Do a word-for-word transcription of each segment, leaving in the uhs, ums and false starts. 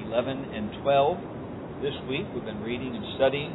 eleven and twelve. This week we've been reading and studying.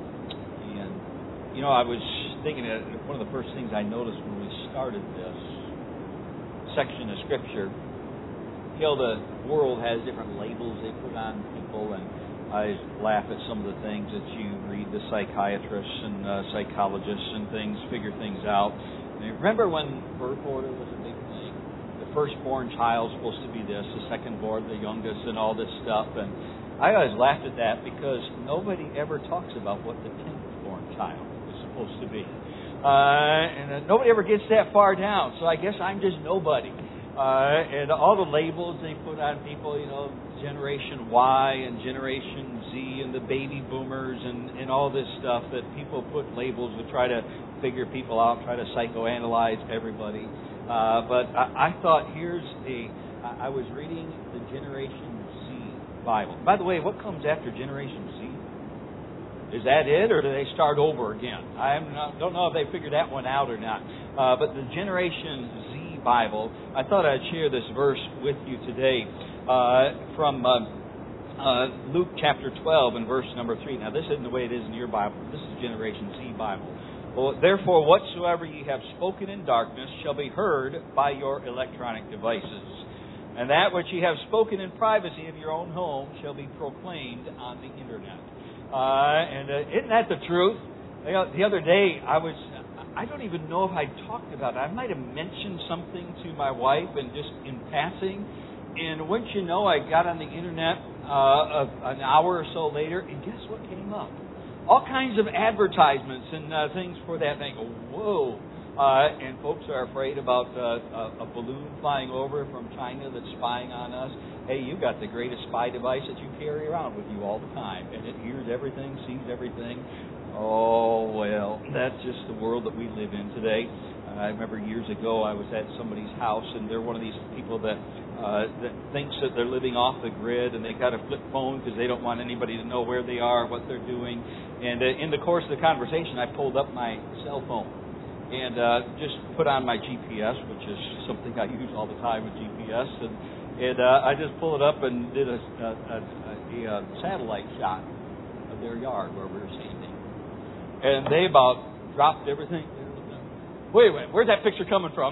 And, you know, I was thinking that one of the first things I noticed when we started this section of Scripture, you know, the world has different labels they put on people, and I laugh at some of the things that you read the psychiatrists and uh, psychologists and things figure things out. And remember when birth order was a big thing? The firstborn child's supposed to be this, the secondborn, the youngest, and all this stuff. And I always laughed at that because nobody ever talks about what the tenth-born child is supposed to be. Uh, and uh, nobody ever gets that far down, so I guess I'm just nobody. Uh, and all the labels they put on people, you know, Generation Y and Generation Z and the baby boomers and, and all this stuff that people put labels to try to figure people out, try to psychoanalyze everybody. Uh, but I, I thought here's a, I was reading the Generation Z Bible. By the way, what comes after Generation Z? Is that it, or do they start over again? I don't know if they figured that one out or not. Uh, but the Generation Z Bible, I thought I'd share this verse with you today uh, from uh, uh, Luke chapter twelve and verse number three. Now, this isn't the way it is in your Bible. This is Generation Z Bible. Well, therefore, whatsoever ye have spoken in darkness shall be heard by your electronic devices. And that which ye have spoken in privacy of your own home shall be proclaimed on the Internet. Uh, and uh, isn't that the truth? You know, the other day, I was, I don't even know if I talked about it. I might have mentioned something to my wife and just in passing. And wouldn't you know, I got on the Internet uh, an hour or so later, and guess what came up? All kinds of advertisements and uh, things for that thing. Whoa. Uh, and folks are afraid about uh, a, a balloon flying over from China that's spying on us. Hey, you got the greatest spy device that you carry around with you all the time, and it hears everything, sees everything. Oh, well, that's just the world that we live in today. Uh, I remember years ago I was at somebody's house, and they're one of these people that, uh, that thinks that they're living off the grid, and they got a flip phone because they don't want anybody to know where they are, what they're doing. And uh, in the course of the conversation, I pulled up my cell phone and uh, just put on my G P S, which is something I use all the time with G P S, and, and uh, I just pulled it up and did a, a, a, a satellite shot of their yard where we were standing. And they about dropped everything. Wait, wait, where's that picture coming from?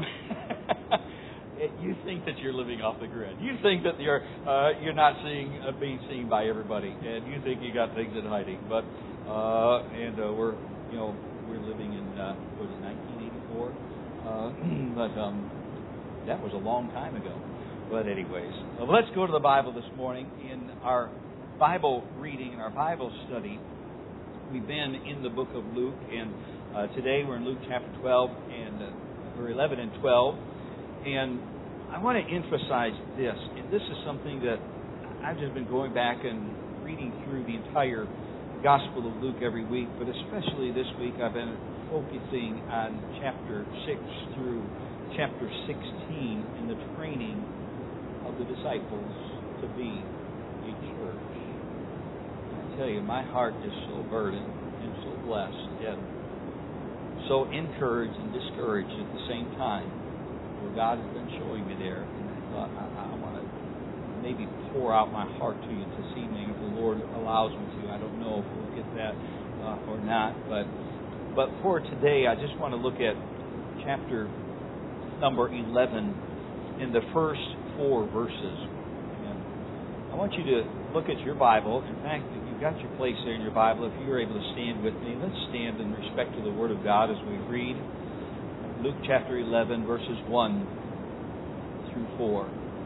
You think that you're living off the grid. You think that you're uh, you're not seeing uh, being seen by everybody, and you think you got things in hiding. But uh, and uh, we're you know we're living in uh, what was it nineteen eighty-four? Uh, but um, that was a long time ago. But anyways, well, let's go to the Bible this morning. In our Bible reading, in our Bible study, we've been in the book of Luke, and uh, today we're in Luke chapter twelve and uh, or eleven and twelve. And I want to emphasize this, and this is something that I've just been going back and reading through the entire Gospel of Luke every week, but especially this week I've been focusing on chapter six through chapter sixteen in the training of the disciples to be a church. I tell you, my heart is so burdened and so blessed and so encouraged and discouraged at the same time. Well, God has been showing me there, and I thought I, I want to maybe pour out my heart to you this evening if the Lord allows me to. I don't know if we'll get that uh, or not, but but for today, I just want to look at chapter number eleven in the first four verses. And I want you to look at your Bible. In fact, if you've got your place there in your Bible, if you're able to stand with me, let's stand in respect to the Word of God as we read Luke chapter eleven, verses one through four.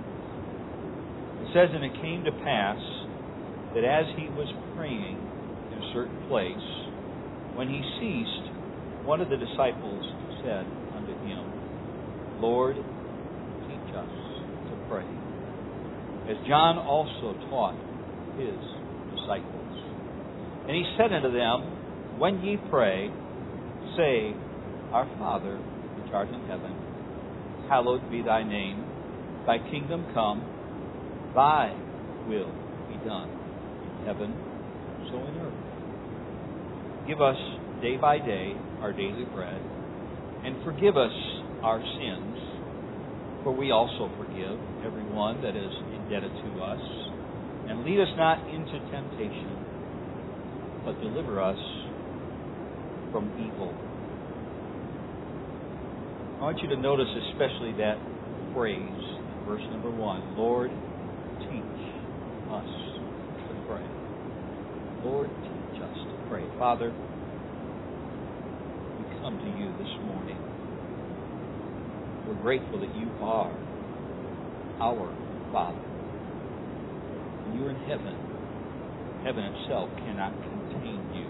It says, "And it came to pass that as he was praying in a certain place, when he ceased, one of the disciples said unto him, Lord, teach us to pray, as John also taught his disciples. And he said unto them, When ye pray, say, Our Father, which art in heaven, hallowed be thy name. Thy kingdom come, thy will be done, in heaven, so in earth. Give us day by day our daily bread, and forgive us our sins, for we also forgive everyone that is indebted to us. And And lead us not into temptation, but deliver us from evil. I want you to notice especially that phrase, verse number one, Lord, teach us to pray. Lord, teach us to pray. Father, we come to you this morning. We're grateful that you are our Father. And you're in heaven. Heaven itself cannot contain you.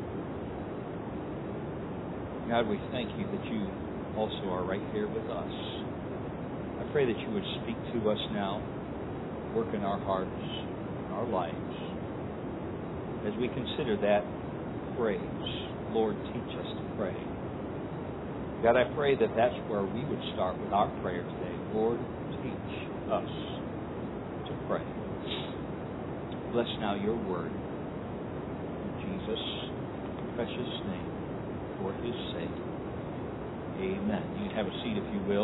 God, we thank you that you also are right here with us. I pray that you would speak to us now, work in our hearts, in our lives, as we consider that phrase, Lord, teach us to pray. God, I pray that that's where we would start with our prayer today. Lord, teach us to pray. Bless now your word. In Jesus' precious name, for his sake. Amen. You can have a seat if you will.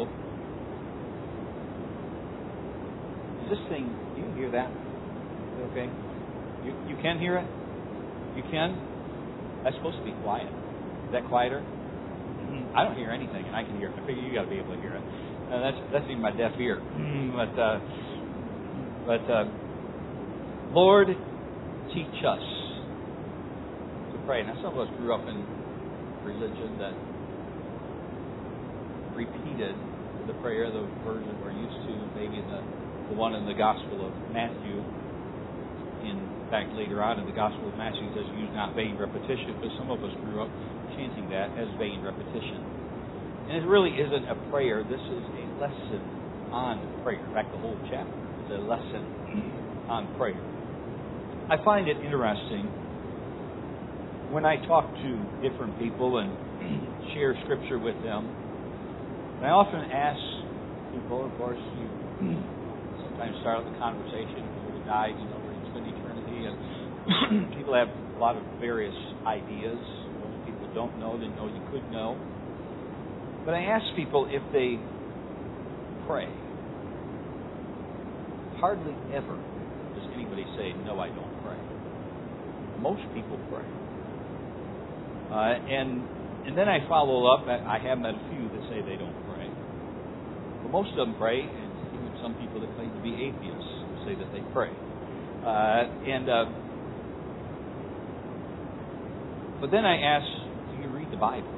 Is this thing, do you hear that? Is it okay? You, you can hear it? You can? That's supposed to be quiet. Is that quieter? I don't hear anything, and I can hear it. I figure you got to be able to hear it. Uh, that's that's even my deaf ear. but uh, but uh, Lord, teach us to pray. Now, some of us grew up in religion that repeated the prayer, the version we're used to, maybe the the one in the Gospel of Matthew. In fact, later on in the Gospel of Matthew, it says, "Use not vain repetition," but some of us grew up chanting that as vain repetition. And it really isn't a prayer. This is a lesson on prayer. In fact, the whole chapter is a lesson on prayer. I find it interesting when I talk to different people and share Scripture with them. And I often ask people, of course, you sometimes start out the conversation, people who died, you know, where you spend eternity, and people have a lot of various ideas. People don't know, didn't know you could know. But I ask people if they pray. Hardly ever does anybody say, "No, I don't pray." Most people pray. Uh, and and then I follow up. I have met a few that say they don't pray. But most of them pray, and even some people that claim to be atheists say that they pray. Uh, and uh, but then I ask, do you read the Bible?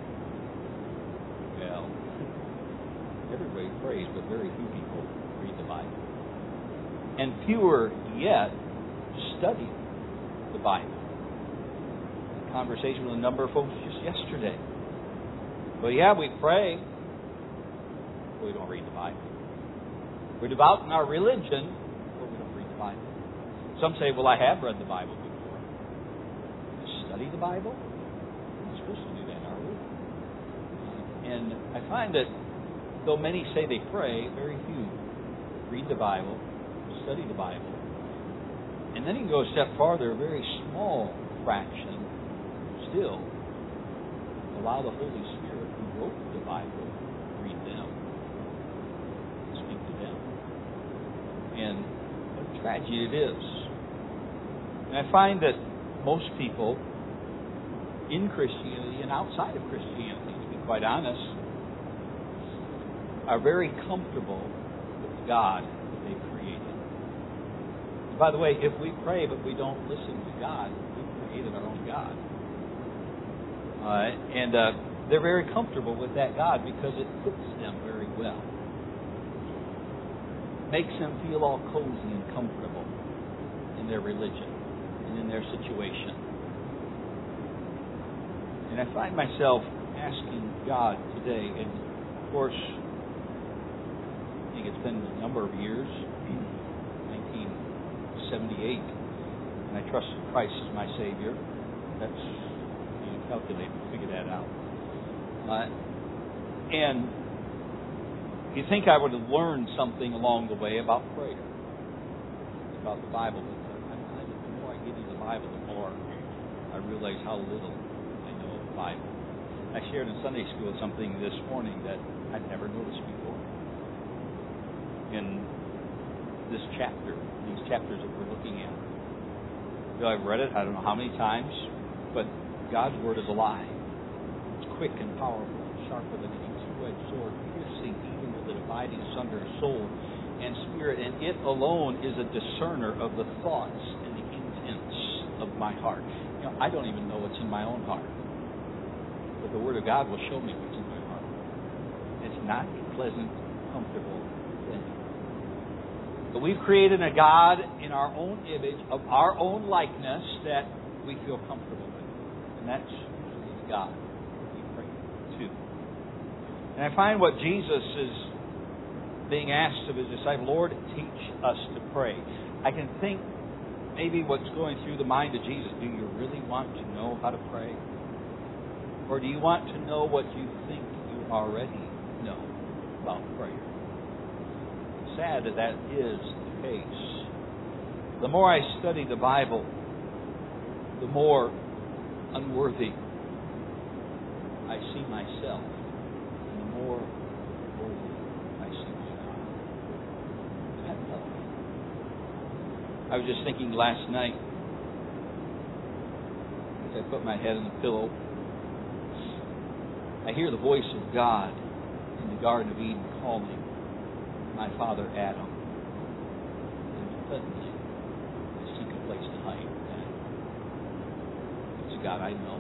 Well, everybody prays, but very few people read the Bible. And fewer yet study the Bible. A conversation with a number of folks just yesterday. Well, yeah, we pray, but we don't read the Bible. We're devout in our religion, but we don't read the Bible. Some say, well, I have read the Bible before. Study the Bible? We're not supposed to do that, are we? And I find that though many say they pray, very few read the Bible, study the Bible. And then you can go a step farther, a very small fraction still allow the Holy Spirit who wrote the Bible read them, speak to them. And what a tragedy it is. And I find that most people in Christianity and outside of Christianity, to be quite honest, are very comfortable with the God that they've created. And by the way, if we pray but we don't listen to God, we've created our own God. Uh, and uh, they're very comfortable with that God because it fits them very well. Makes them feel all cozy and comfortable in their religion and in their situation. And I find myself asking God today, and of course, I think it's been a number of years, nineteen seventy-eight, and I trusted Christ as my Savior. That's, you know, calculate and figure that out. Uh, and you think I would have learned something along the way about prayer, about the Bible. But I, I, the more I get into the Bible, the more I realize how little Bible. I shared in Sunday school something this morning that I'd never noticed before. In this chapter, these chapters that we're looking at, You know, I've read it, I don't know how many times, but God's Word is alive. It's quick and powerful, sharper than any two-edged sword, piercing even to the dividing asunder of soul and spirit, and it alone is a discerner of the thoughts and the intents of my heart. You know, I don't even know what's in my own heart, but the Word of God will show me what's in my heart. It's not a pleasant, comfortable thing. But we've created a God in our own image, of our own likeness, that we feel comfortable with. And that's usually the God we pray to. And I find what Jesus is being asked of his disciples, Lord, teach us to pray. I can think maybe what's going through the mind of Jesus. Do you really want to know how to pray? Or do you want to know what you think you already know about prayer? Sad that that is the case. The more I study the Bible, the more unworthy I see myself, and the more worthy I see God. That love. I was just thinking last night, as I put my head on the pillow, I hear the voice of God in the Garden of Eden calling my father Adam. And suddenly, I seek a place to hide. It's a God I know.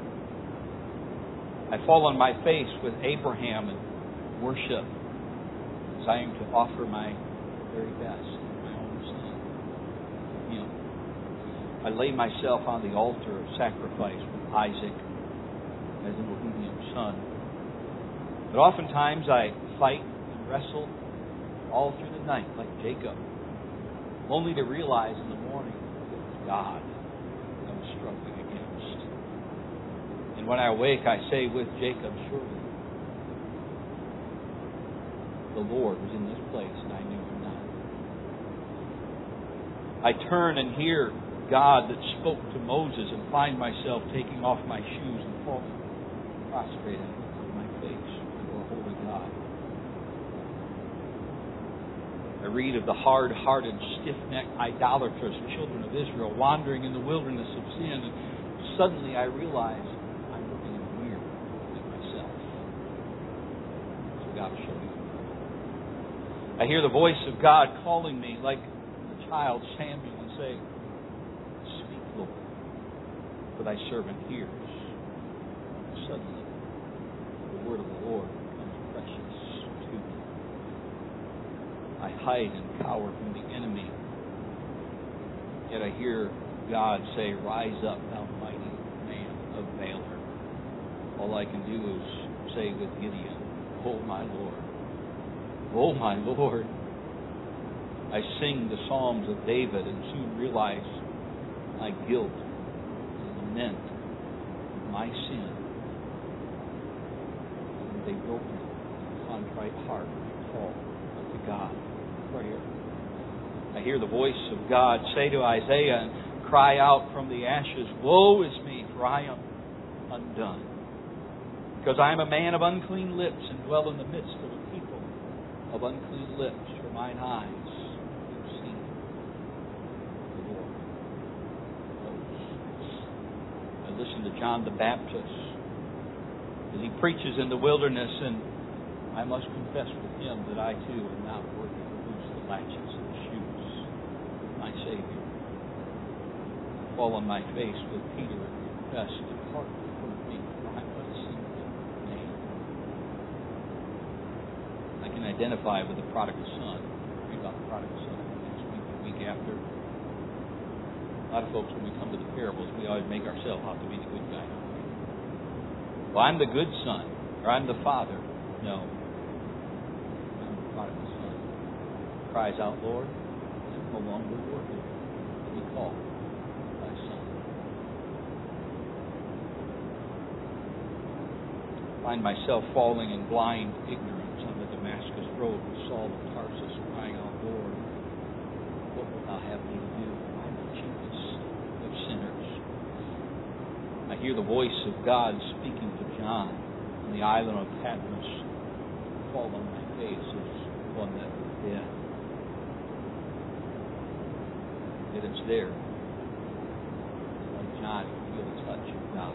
I fall on my face with Abraham and worship, desiring to offer my very best, my own son, to him. I lay myself on the altar of sacrifice with Isaac as an obedient son. But oftentimes I fight and wrestle all through the night, like Jacob, only to realize in the morning that it was God I was struggling against. And when I awake, I say with Jacob, surely the Lord was in this place and I knew him not. I turn and hear God that spoke to Moses and find myself taking off my shoes and falling prostrate on my face before a holy God. I read of the hard-hearted, stiff-necked, idolatrous children of Israel wandering in the wilderness of sin, and suddenly I realize I'm looking in the mirror at myself. So God will show me. I hear the voice of God calling me like a child Samuel and say, "Speak, Lord, for thy servant hears." And suddenly, the word of the Lord becomes precious to me. I hide and cower from the enemy. Yet I hear God say, "Rise up, thou mighty man of valor." All I can do is say with Gideon, "Oh my Lord, oh my Lord." I sing the Psalms of David and soon realize my guilt and lament my sin. And a broken, contrite heart call to God in prayer. I hear the voice of God say to Isaiah and cry out from the ashes, "Woe is me, for I am undone, because I am a man of unclean lips and dwell in the midst of a people of unclean lips, for mine eyes have seen the Lord of hosts." I listen to John the Baptist as he preaches in the wilderness, and I must confess with him that I too am not worthy to loose the latches of the shoes of my Savior. I fall on my face with Peter and confess, "Depart from me, for I am but a sinful man." I can identify with the prodigal son. Read about the prodigal son next week, the week after. A lot of folks, when we come to the parables, we always make ourselves out to be the good guy. Well, I'm the good son, or I'm the father. No. I'm the prodigal son. Cries out, "Lord, I'm no longer worthy to be called thy son." I find myself falling in blind ignorance on the Damascus road with Saul of Tarsus crying out, "Lord, what wilt thou have me to do? I'm the chiefest of sinners." I hear the voice of God speaking to John on the island of Patmos. I fall on my face as one that was dead. Yet it's there not feel the touch of God.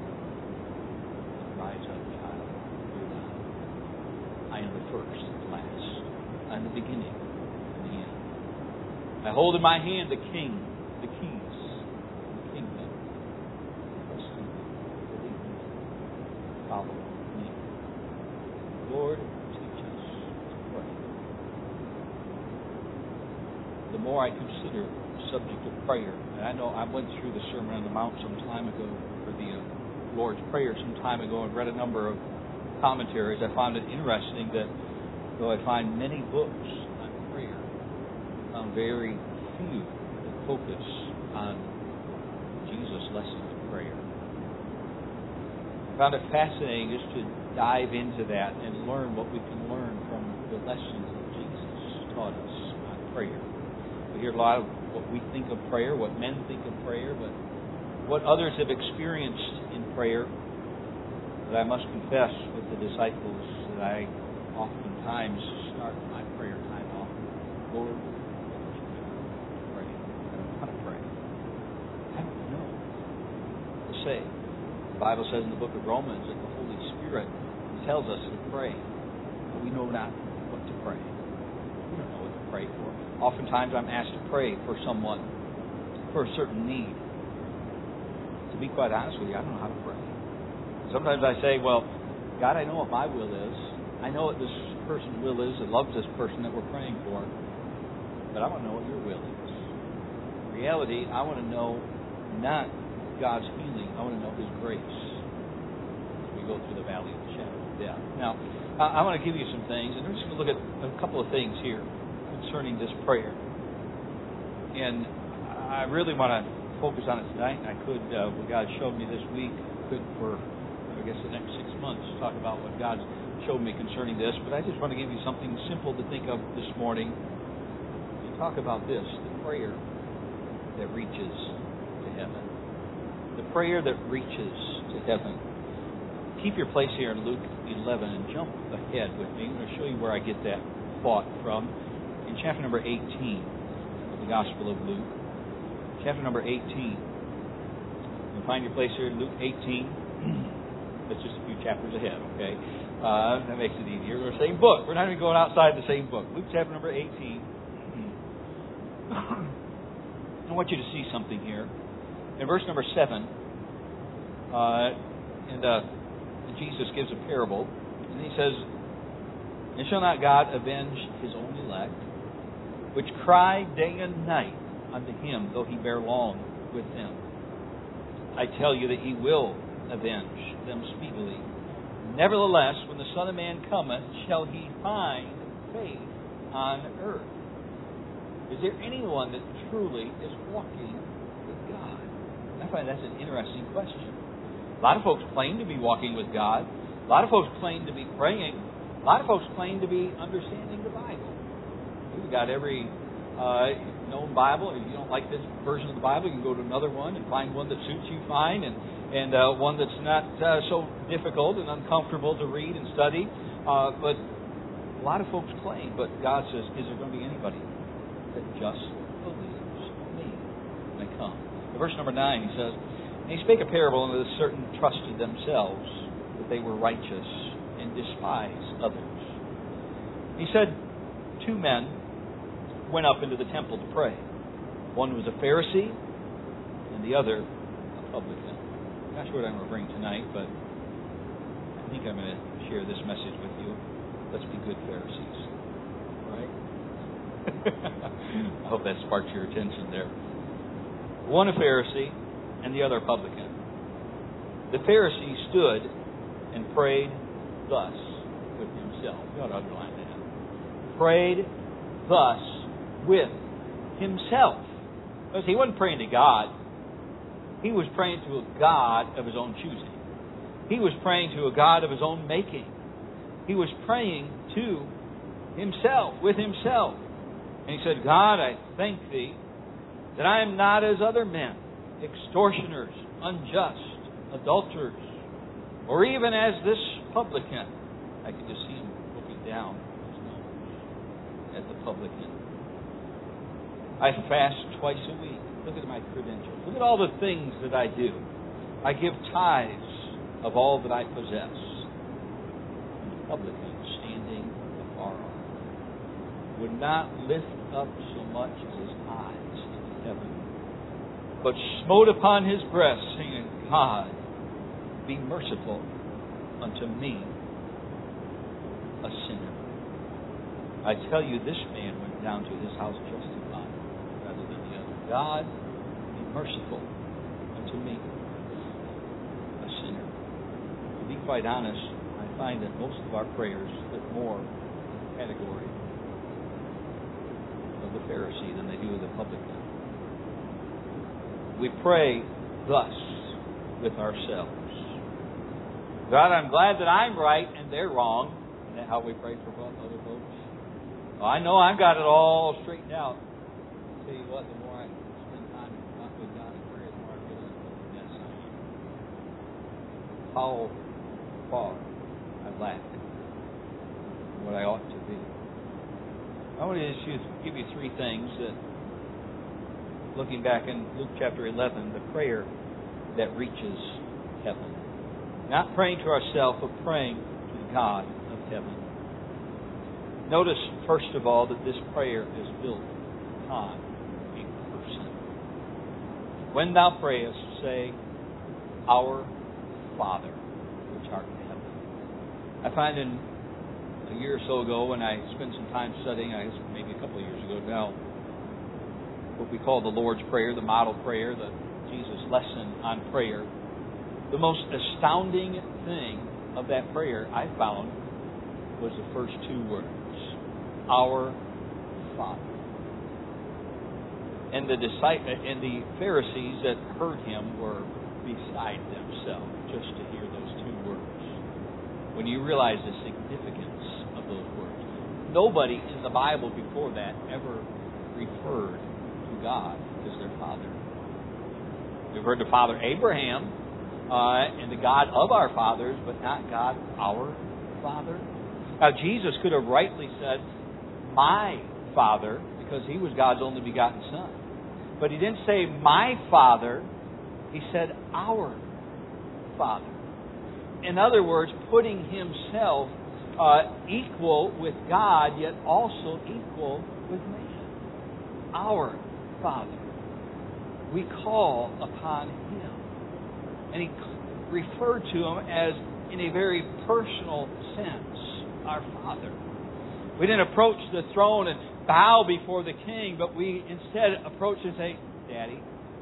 Rise up, child. Fear not. I am the first and the last. I am the beginning and the end. I hold in my hand the king, the keys, the kingdom. Trust in me. Believe in me. Follow me. Lord, teach us to pray. The more I consider the subject of prayer, and I know I went through the Sermon on the Mount some time ago, or the uh, Lord's Prayer some time ago, and read a number of commentaries. I found it interesting that though I find many books on prayer, I found very few that focus on Jesus' lessons of prayer. I found it fascinating just to dive into that and learn what we can learn from the lessons that Jesus taught us on prayer. We hear a lot of what we think of prayer, what men think of prayer, but what others have experienced in prayer. But I must confess with the disciples that I oftentimes start my prayer time off, Lord, what would you do? Pray. I don't know how to pray. I don't know what to say. The Bible says in the book of Romans that the Holy Spirit tells us to pray, but we know not what to pray. We don't know what to pray for. Oftentimes I'm asked to pray for someone, for a certain need. To be quite honest with you, I don't know how to pray. Sometimes I say, well, God, I know what my will is. I know what this person's will is that loves this person that we're praying for. But I want to know what your will is. In reality, I want to know not God's healing. I want to know His grace as we go through the valley of the shadow of death. Now, I want to give you some things, and we're just going to look at a couple of things here concerning this prayer. And I really want to focus on it tonight. I could, uh, what God showed me this week, could for, I guess, the next six months talk about what God showed me concerning this. But I just want to give you something simple to think of this morning. And talk about this, the prayer that reaches to heaven. The prayer that reaches to heaven. Keep your place here in Luke eleven and jump ahead with me. I'm going to show you where I get that thought from. In chapter number eighteen of the Gospel of Luke. Chapter number eighteen. You can find your place here in Luke eighteen. That's just a few chapters ahead, okay? Uh, that makes it easier. We're the same book. We're not even going outside the same book. Luke chapter number eighteen. I want you to see something here. In verse number seven, uh, and uh, Jesus gives a parable, and he says, "And shall not God avenge His own elect, which cry day and night unto Him, though He bear long with them? I tell you that He will avenge them speedily. Nevertheless, when the Son of Man cometh, shall He find faith on earth?" Is there anyone that truly is walking with God? I find that's an interesting question. A lot of folks claim to be walking with God. A lot of folks claim to be praying. A lot of folks claim to be understanding the Bible. We've got every uh, known Bible. If you don't like this version of the Bible, you can go to another one and find one that suits you fine, and, and uh, one that's not uh, so difficult and uncomfortable to read and study. Uh, but a lot of folks claim, but God says, is there going to be anybody that just believes me when I come? In verse number nine, he says, "And He spake a parable unto the certain trusted themselves that they were righteous and despised others. He said, two men went up into the temple to pray. One was a Pharisee, and the other a publican." I'm not sure what I'm going to bring tonight, but I think I'm going to share this message with you. Let's be good Pharisees. Right? I hope that sparks your attention there. One a Pharisee, and the other a publican. The Pharisee stood and prayed thus with himself. You ought to underline that. Prayed thus with himself. Because he wasn't praying to God. He was praying to a God of his own choosing. He was praying to a God of his own making. He was praying to himself, with himself. And he said, "God, I thank Thee that I am not as other men, extortioners, unjust, adulterers, or even as this publican." I can just see him looking down his nose at the publican. "I fast twice a week. Look at my credentials. Look at all the things that I do. I give tithes of all that I possess. The publican, standing afar off, would not lift up so much as his eyes into heaven, but smote upon his breast, saying, God, be merciful unto me, a sinner. I tell you, this man went down to his house justified rather than the other. God, be merciful unto me, a sinner. To be quite honest, I find that most of our prayers fit more in the category of the Pharisee than they do of the publican. We pray thus with ourselves. God, I'm glad that I'm right and they're wrong. Isn't that how we pray for other folks? Well, I know I've got it all straightened out. I'll tell you what, the more I spend time with God in prayer, the more I realize what a mess I am. How far I lack what I ought to be. I want to just give you three things that, looking back in Luke chapter eleven, the prayer that reaches heaven. Not praying to ourselves, but praying to the God of heaven. Notice, first of all, that this prayer is built upon a person. When thou prayest, say, Our Father, which art in heaven. I find in a year or so ago, when I spent some time studying, I guess maybe a couple of years ago now, what we call the Lord's Prayer, the model prayer, the Jesus lesson on prayer. The most astounding thing of that prayer I found was the first two words. Our Father. And the disciples and the Pharisees that heard him were beside themselves just to hear those two words. When you realize the significance of those words. Nobody in the Bible before that ever referred to God as their Father. We've heard the Father Abraham uh, and the God of our fathers, but not God our Father. Now Jesus could have rightly said, My Father, because He was God's only begotten Son. But He didn't say, My Father. He said, Our Father. In other words, putting Himself uh, equal with God, yet also equal with man. Our Father. We call upon Him. And He referred to Him as, in a very personal sense, our Father. We didn't approach the throne and bow before the king, but we instead approach and say, Daddy,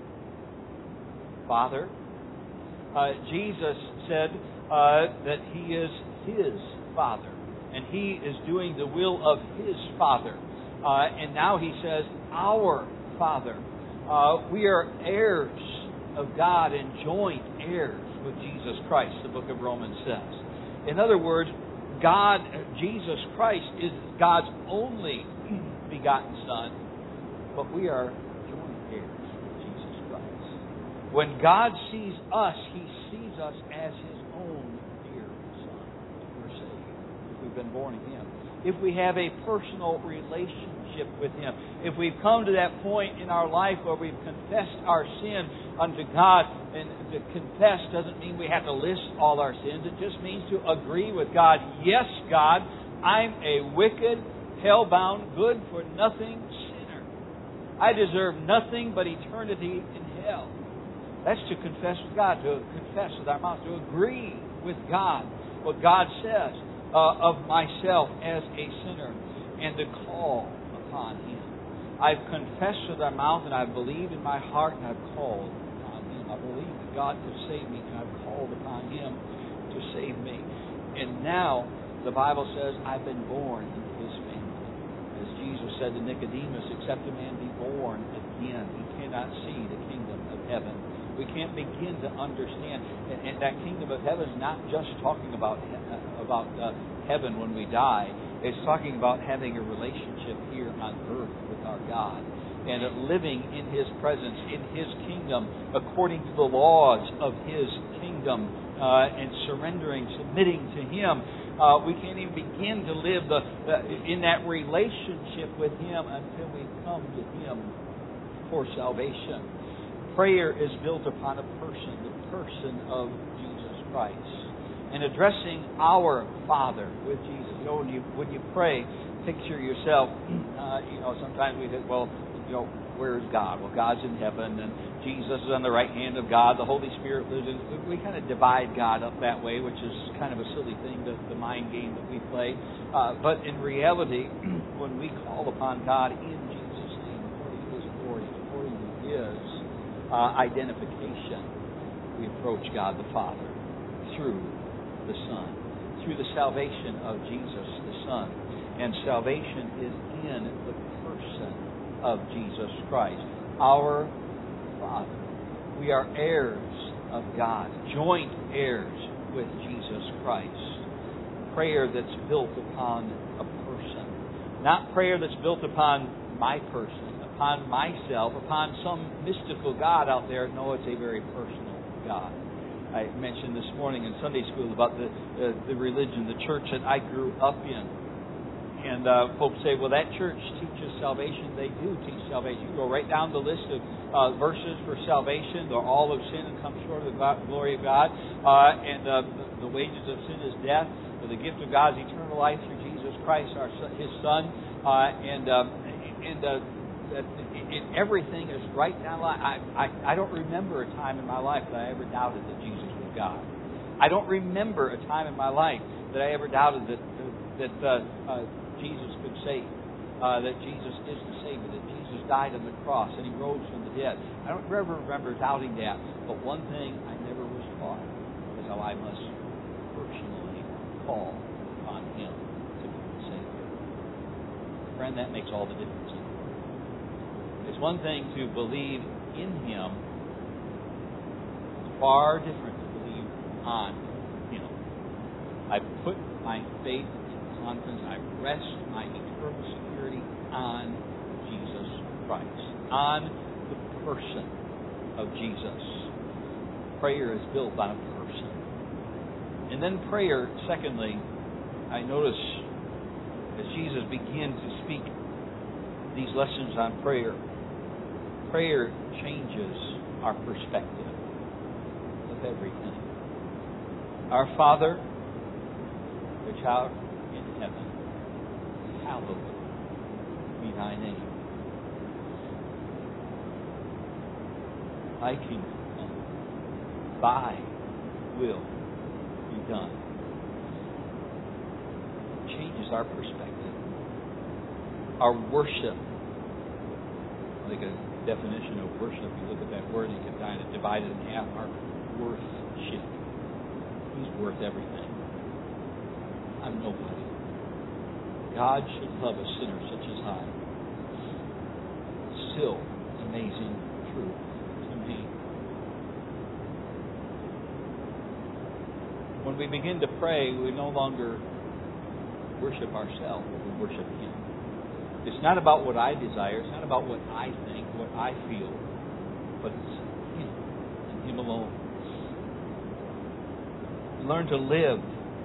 Father. Uh, Jesus said uh, that He is His Father, and He is doing the will of His Father. Uh, and now He says, Our Father. Uh, we are heirs of God and joint heirs with Jesus Christ, the book of Romans says. In other words, God, Jesus Christ, is God's only begotten Son, but we are joint heirs with Jesus Christ. When God sees us, He sees us as His own dear Son. If we're saved, if we've been born again, if we have a personal relationship with Him, if we've come to that point in our life where we've confessed our sin unto God. And to confess doesn't mean we have to list all our sins. It just means to agree with God. Yes, God, I'm a wicked, hell-bound, good-for-nothing sinner. I deserve nothing but eternity in hell. That's to confess with God, to confess with our mouth, to agree with God, what God says uh, of myself as a sinner, and to call upon Him. I've confessed with our mouth, and I've believed in my heart, and I've called upon Him. I believe that God could save me, and I've called upon Him to save me. And now, the Bible says, I've been born into His family. As Jesus said to Nicodemus, except a man be born again, he cannot see the kingdom of heaven. We can't begin to understand. And, and that kingdom of heaven is not just talking about, about uh, heaven when we die. It's talking about having a relationship here on earth with our God and living in His presence, in His kingdom, according to the laws of His kingdom, uh, and surrendering, submitting to Him. Uh, we can't even begin to live the, uh, in that relationship with Him until we come to Him for salvation. Prayer is built upon a person, the person of Jesus Christ. And addressing our Father with Jesus. You know, when you, when you pray, picture yourself, uh, you know, sometimes we think, well, you know, where is God? Well, God's in heaven, and Jesus is on the right hand of God. The Holy Spirit lives in. We kind of divide God up that way, which is kind of a silly thing, the, the mind game that we play. Uh, but in reality, when we call upon God in Jesus' name, according to His authority, according to His uh, identification, we approach God the Father through the Son, through the salvation of Jesus the Son. And salvation is in the person of Jesus Christ, our Father. We are heirs of God, joint heirs with Jesus Christ. Prayer that's built upon a person. Not prayer that's built upon my person, upon myself, upon some mystical God out there. No, it's a very personal God. I mentioned this morning in Sunday school about the, the, the religion, the church that I grew up in. And uh, folks say, well, that church teaches salvation. They do teach salvation. You go right down the list of uh, verses for salvation. They're all of sin and come short of the glory of God. Uh, and uh, the, the wages of sin is death. But the gift of God is eternal life through Jesus Christ, our His Son. Uh, and um, and uh, that it, everything is right down the line. I, I, I don't remember a time in my life that I ever doubted that Jesus was God. I don't remember a time in my life that I ever doubted that that uh, uh, Jesus could save, uh, that Jesus is the Savior, that Jesus died on the cross and He rose from the dead. I don't ever remember doubting that. But one thing I never was taught was how I must personally call upon Him to be the Savior. Friend, that makes all the difference in the world. It's one thing to believe in Him. It's far different to believe on Him. I put my faith confidence, I rest my eternal security on Jesus Christ, on the person of Jesus. Prayer is built on a person. And then prayer, secondly, I notice as Jesus began to speak these lessons on prayer, prayer changes our perspective of everything. Our Father, which art in heaven, hallowed be thy name. Thy kingdom come, thy will be done. It changes our perspective. Our worship. I think a definition of worship, you look at that word, you can kind of divide it in half. Our worship. He's worth everything. I'm nobody. God should love a sinner such as I. Still amazing truth to me. When we begin to pray, we no longer worship ourselves, but we worship Him. It's not about what I desire, it's not about what I think, what I feel, but it's Him and Him alone. Learn to live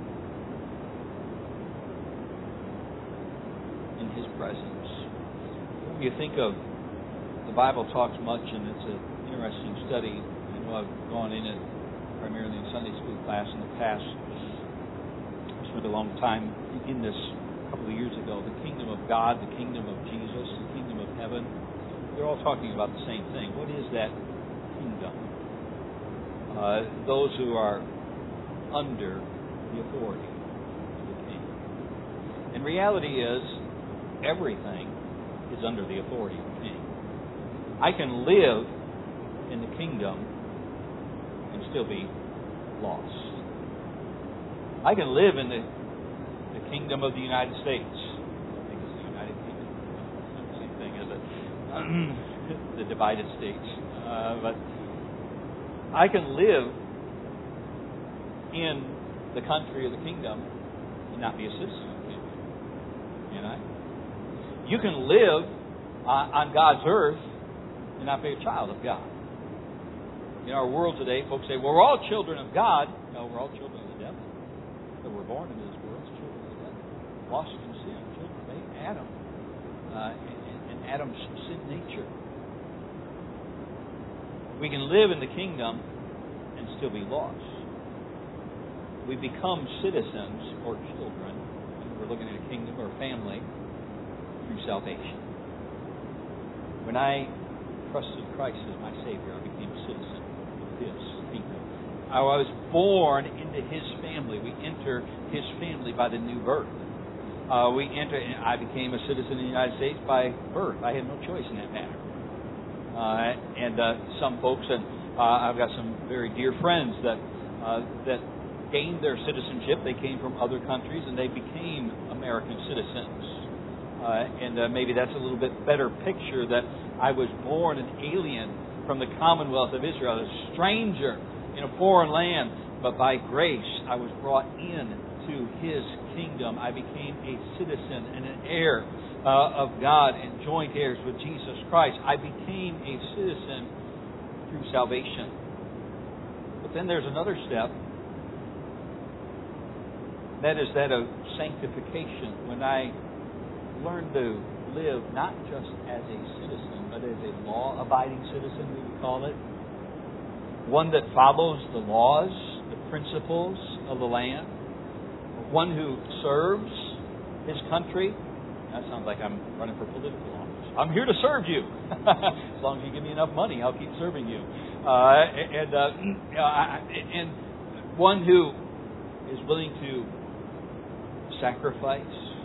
His presence. When you think of, the Bible talks much, and it's an interesting study. I know I've gone in it primarily in Sunday school class in the past. I spent a long time in this a couple of years ago. The kingdom of God, the kingdom of Jesus, the kingdom of heaven. They're all talking about the same thing. What is that kingdom? Uh, those who are under the authority of the king. And reality is, everything is under the authority of the King. I can live in the kingdom and still be lost. I can live in the, the kingdom of the United States. I think it's the United Kingdom. It's not the same thing, is it? The divided states. Uh, but I can live in the country of the kingdom and not be a citizen of the kingdom. Can I? You can live uh, on God's earth and not be a child of God. In our world today, folks say, well, we're all children of God. No, we're all children of the devil. But we're born into this world as children of the devil. Lost in sin, children of Adam. Uh, and, and Adam's sin nature. We can live in the kingdom and still be lost. We become citizens or children, and we're looking at a kingdom or a family, through salvation. When I trusted Christ as my Savior, I became a citizen of His kingdom. I was born into His family. We enter His family by the new birth. Uh, we enter. I became a citizen of the United States by birth. I had no choice in that matter. Uh, and uh, some folks, and uh, I've got some very dear friends that uh, that gained their citizenship. They came from other countries and they became American citizens. Uh, and uh, maybe that's a little bit better picture that I was born an alien from the Commonwealth of Israel, a stranger in a foreign land, but by grace I was brought in to His kingdom. I became a citizen and an heir uh, of God and joint heirs with Jesus Christ. I became a citizen through salvation. But then there's another step. That is that of sanctification. When I learned to live not just as a citizen, but as a law-abiding citizen, we would call it. One that follows the laws, the principles of the land. One who serves his country. That sounds like I'm running for political office. I'm here to serve you. As long as you give me enough money, I'll keep serving you. Uh, and, uh, and one who is willing to sacrifice,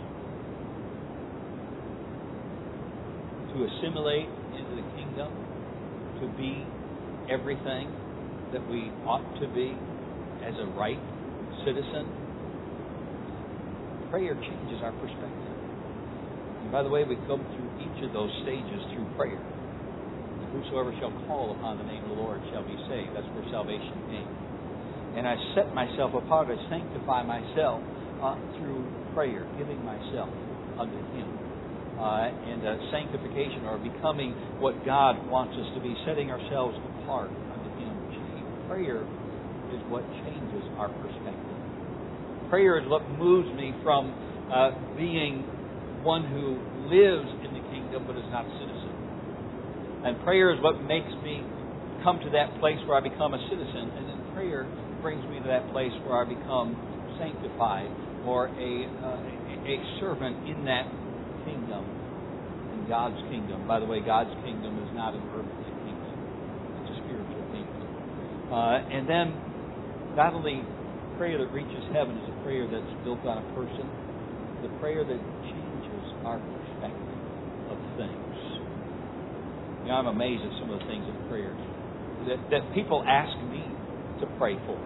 to assimilate into the kingdom, to be everything that we ought to be as a right citizen. Prayer changes our perspective. And by the way, we come through each of those stages through prayer. Whosoever shall call upon the name of the Lord shall be saved. That's where salvation came. And I set myself apart. I sanctify myself uh, through prayer, giving myself unto Him. Uh, and uh, sanctification, or becoming what God wants us to be, setting ourselves apart unto Him. Prayer is what changes our perspective. Prayer is what moves me from uh, being one who lives in the kingdom but is not a citizen. And prayer is what makes me come to that place where I become a citizen. And then prayer brings me to that place where I become sanctified, or a, uh, a servant in that kingdom, in God's kingdom. By the way, God's kingdom is not an earthly kingdom. It's a spiritual kingdom. Uh, and then, not only prayer that reaches heaven is a prayer that's built on a person, the prayer that changes our perspective of things. You know, I'm amazed at some of the things in prayer that, that people ask me to pray for.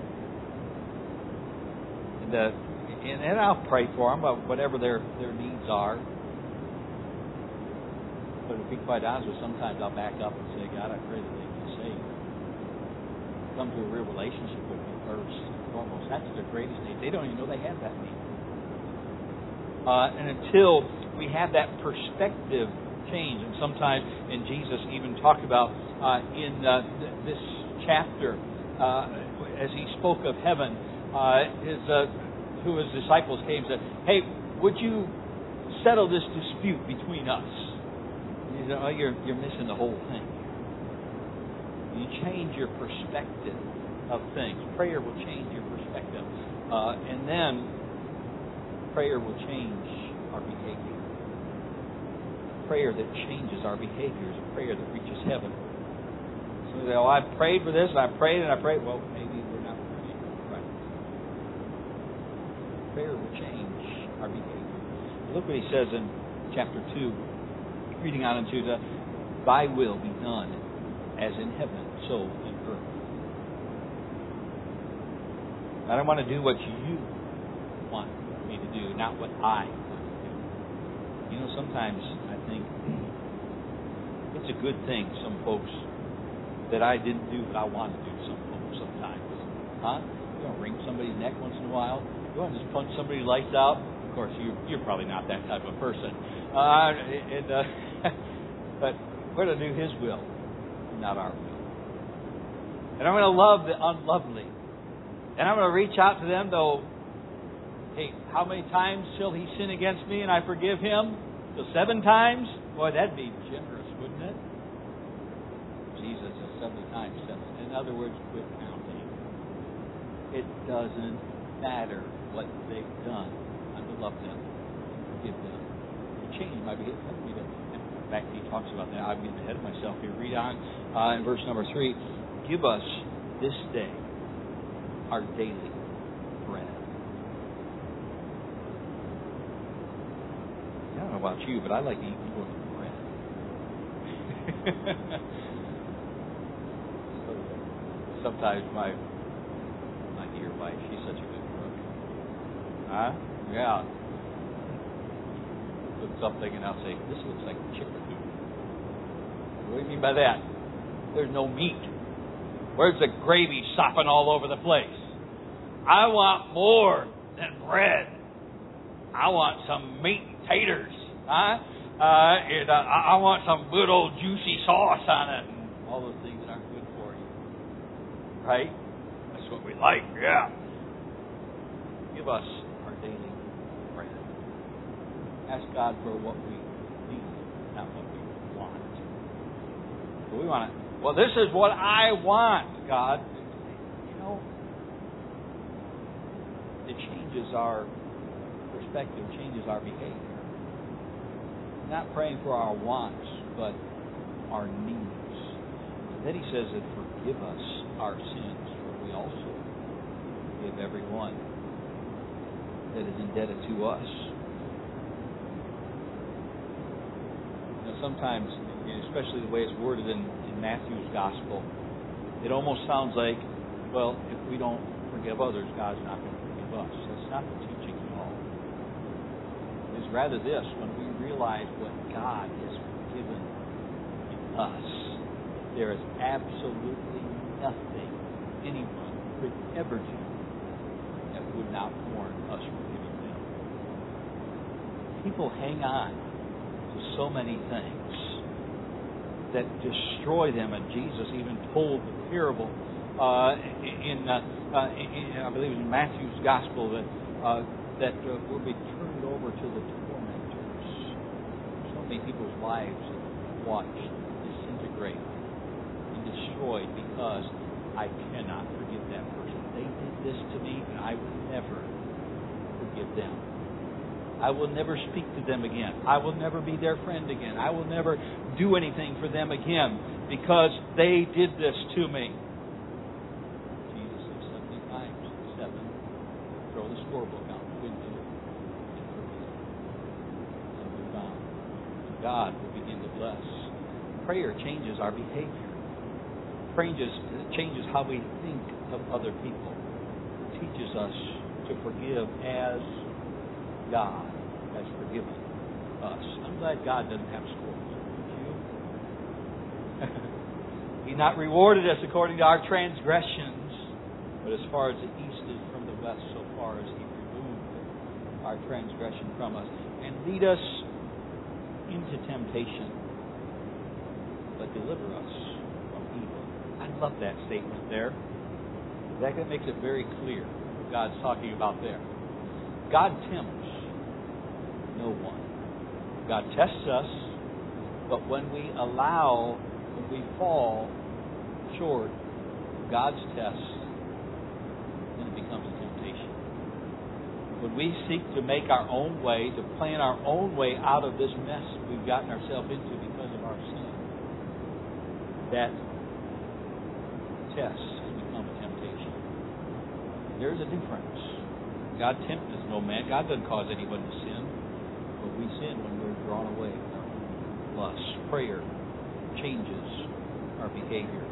And, uh, and, and I'll pray for them, whatever their, their needs are. But to be quite honest with you, sometimes I'll back up and say, God, I pray that they be saved. Come to a real relationship with me first and foremost. That's their greatest need. They don't even know they have that need. Uh, and until we have that perspective change, and sometimes, and Jesus even talked about uh, in uh, th- this chapter, uh, as he spoke of heaven, uh, his uh, who his disciples came and said, "Hey, would you settle this dispute between us?" You know, you're you're missing the whole thing. You change your perspective of things. Prayer will change your perspective, uh, and then prayer will change our behavior. Prayer that changes our behavior is a prayer that reaches heaven. So they say, "Oh, I prayed for this, and I prayed, and I prayed." Well, maybe we're not praying right. Prayer will change our behavior. Look what he says in chapter two. Reading on into the, "Thy will be done as in heaven, so in earth." I don't want to do what you want me to do, not what I want to do. You know, sometimes I think it's a good thing, some folks, that I didn't do what I want to do some folks sometimes. Huh? You want to wring somebody's neck once in a while? You want to just punch somebody's lights out? Of course, you, you're probably not that type of person. Uh, and, uh, but we're going to do His will, not our will. And I'm going to love the unlovely. And I'm going to reach out to them, though, hey, how many times shall he sin against me and I forgive him? So seven times? Boy, that'd be generous, wouldn't it? Jesus is seventy times seven. In other words, quit counting. It doesn't matter what they've done. I'm to love them and forgive them. To change my behavior. In fact, he talks about that. I'm getting ahead of myself here. Read on uh, in verse number three. Give us this day our daily bread. I don't know about you, but I like to eat more than bread. Sometimes my my dear wife, she's such a good cook. Huh? Yeah. Cook something and I'll say, this looks like chicken. What do you mean by that? There's no meat. Where's the gravy sopping all over the place? I want more than bread. I want some meat and taters. Huh? Uh, and, uh, I want some good old juicy sauce on it. And all those things that aren't good for you. Right? That's what we like. Yeah. Give us our daily bread. Ask God for what we need, not what we want. What we want. Well, this is what I want, God. You know, it changes our perspective, changes our behavior. Not praying for our wants, but our needs. And then he says that forgive us our sins, for we also forgive everyone that is indebted to us. You know, sometimes, especially the way it's worded in, in Matthew's Gospel, it almost sounds like, well, if we don't forgive others, God's not going to forgive us. That's not the teaching at all. It's rather this, when we realize what God has forgiven in us, there is absolutely nothing anyone could ever do that would not warrant us forgiving them. People hang on to so many things that destroy them, and Jesus even told the parable uh, in, uh, uh, in, I believe, in Matthew's Gospel that uh, that uh, will be turned over to the tormentors. So many people's lives have watched disintegrate and destroyed because I cannot forgive that person. They did this to me, and I will never forgive them. I will never speak to them again. I will never be their friend again. I will never do anything for them again because they did this to me. Jesus said seventy times seven. Throw the scorebook out the window and forgive. And move on. God will begin to bless. Prayer changes our behavior. Prayer changes how we think of other people. It teaches us to forgive as God has forgiven us. I'm glad God doesn't have scores. Aren't you? He's not rewarded us according to our transgressions, but as far as the east is from the west, so far as He removed our transgression from us. And lead us into temptation, but deliver us from evil. I love that statement there. That makes it very clear what God's talking about there. God tempts no one. God tests us, but when we allow, when we fall short of God's test, then it becomes a temptation. When we seek to make our own way, to plan our own way out of this mess we've gotten ourselves into because of our sin, that test has become a temptation. There's a difference. God tempts no man. God doesn't cause anyone to sin. But we sin when we're drawn away with our own lust. Prayer changes our behavior.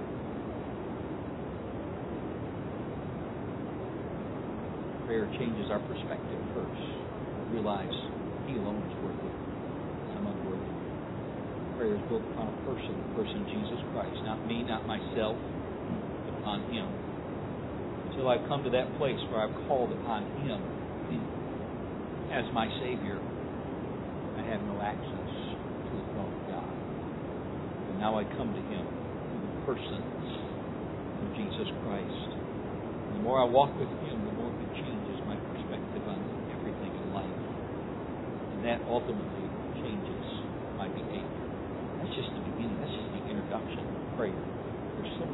Prayer changes our perspective first. Realize He alone is worthy. I'm unworthy. Prayer is built upon a person, the person Jesus Christ. Not me, not myself, but upon Him. Until I've come to that place where I've called upon Him as my Savior, I have no access to the throne of God. But now I come to Him through the person of Jesus Christ. And the more I walk with Him, the more He changes my perspective on everything in life. And that ultimately changes my behavior. That's just the beginning. That's just the introduction of prayer. There's so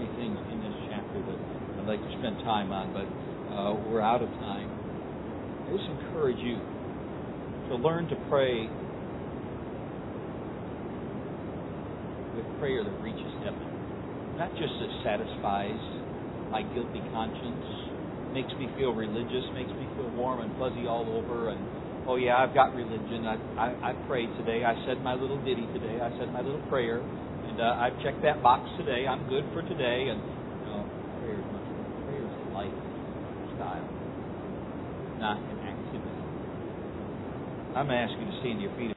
like to spend time on, but uh, we're out of time. I just encourage you to learn to pray with prayer that reaches heaven. Not just that satisfies my guilty conscience, makes me feel religious, makes me feel warm and fuzzy all over, and oh yeah, I've got religion. I I, I prayed today. I said my little ditty today. I said my little prayer, and uh, I've checked that box today. I'm good for today. And you know, prayer is much more. Prayer is a lifestyle, not an activity. I'm going to ask you to stand to your feet.